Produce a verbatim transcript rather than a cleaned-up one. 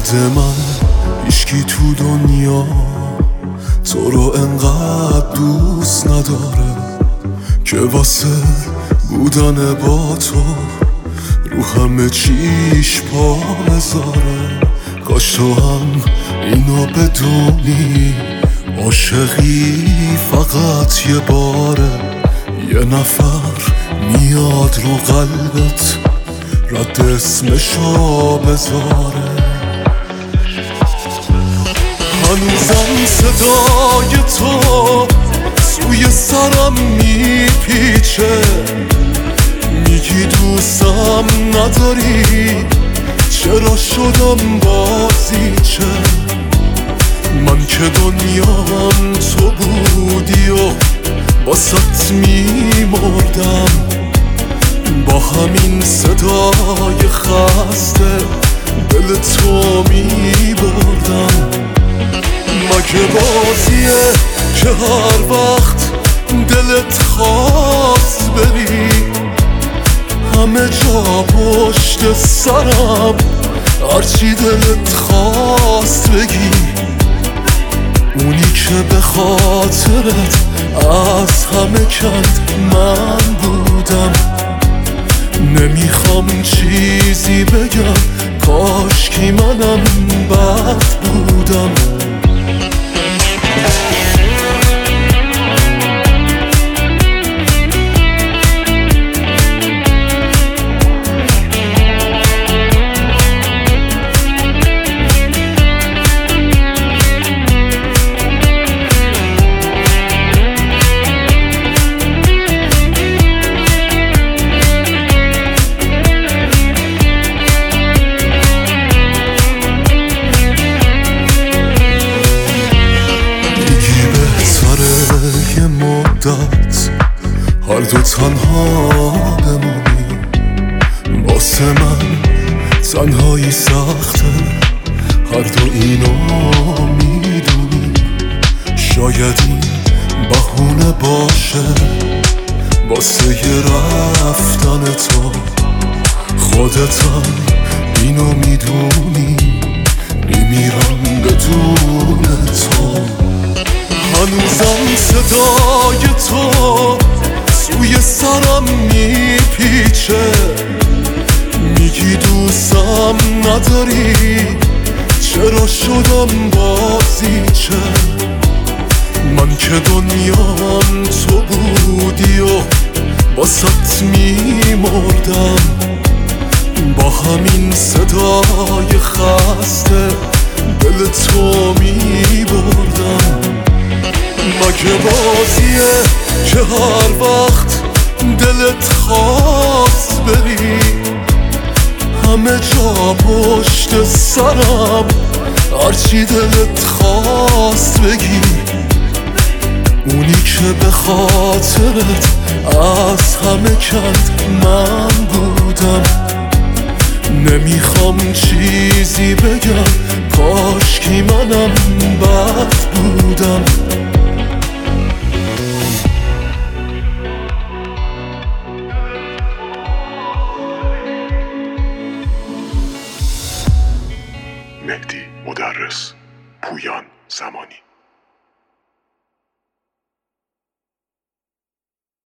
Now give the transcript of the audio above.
بعد من هیچکی تو دنیا تو رو انقدر دوست نداره که واسه بودن با تو رو همه چیش پا بذاره. کاش تو هم اینو بدونی، عاشقی فقط یه باره، یه نفر میاد رو قلبت رد اسمشو بذاره. هنوزم صدای تو سوی سرم میپیچه، میگی دوستم نداری، چرا شدم بازیچه؟ من که دنیام تو بودی و باست میمردم، با همین صدای خسته دل تو میبردم. مگه بازیه که هر وقت دلت خواست بری همه جا پشت سرم هرچی دلت خواست بگی؟ اونی که به خاطرت از همه کند من بودم، نمیخوام چیزی بگم، کاشکی منم بد بودم. هر دو تنها بمونیم، واسه من تنهایی سخته، هر دو اینو میدونیم. شاید این بهونه باشه واسه یه رفتن تو، خودتم اینو میدونی، میمیرم بدون تو. هنوزم صدای تو سوی سرم میپیچه، میگی دوستم نداری، چرا شدم بازیچه؟ من که دنیام تو بودی و باست میمردم، با همین صدای خسته دل تو میبردم. مگه بازیه که هر وقت دلت خواست بری همه جا پشت سرم هرچی دلت خواست بگی؟ اونی که به خاطرت از همه کند من بودم، نمیخوام چیزی بگم، کاشکی منم بد بودم.